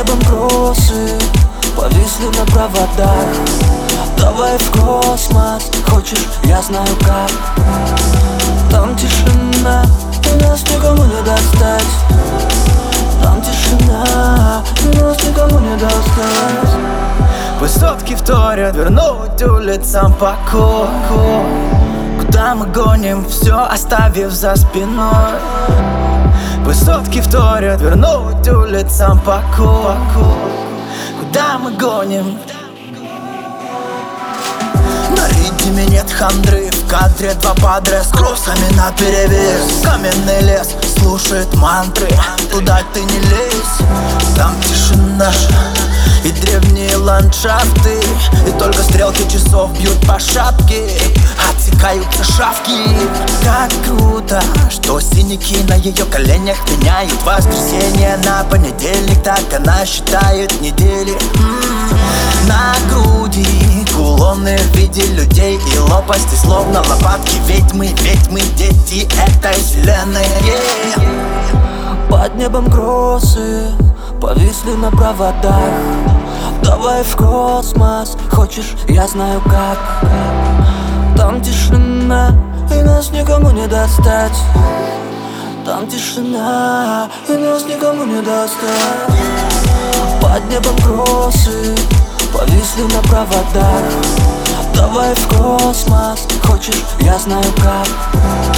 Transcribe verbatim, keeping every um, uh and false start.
небом кроссы повисли на проводах. Давай в космос, хочешь, я знаю как. Там тишина, и нас никому не достать. Там тишина, и нас никому не достать. Высотки вторят, вернуть улицам покой. Куда мы гоним, все оставив за спиной. Высотки вторят, вернуть улицам покой. Куда мы гоним? На ритме нет хандры, в кадре два падре с кроссами наперевес. Каменный лес слушает мантры, туда ты не лезь. Там тишина и древние ландшафты, и только стрелки часов бьют по шапке, отсекаются шавки. Как круто, что синяки на ее коленях меняют воскресенье на понедельник. Так она считает недели. М-м-м. На груди кулоны в виде людей и лопасти, словно лопатки ведьмы. Ведь мы дети этой вселенной. Yeah. Под небом кроссы повисли на проводах. Давай в космос, хочешь, я знаю как. Там тишина, и нас никому не достать. Там тишина, и нас никому не достать. Под небом кроссы повисли на проводах. Давай в космос, хочешь, я знаю как.